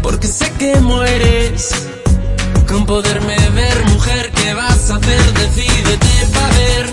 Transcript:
porque sé que mueres con poderme ver. Mujer, ¿qué vas a hacer? Decídete pa' ver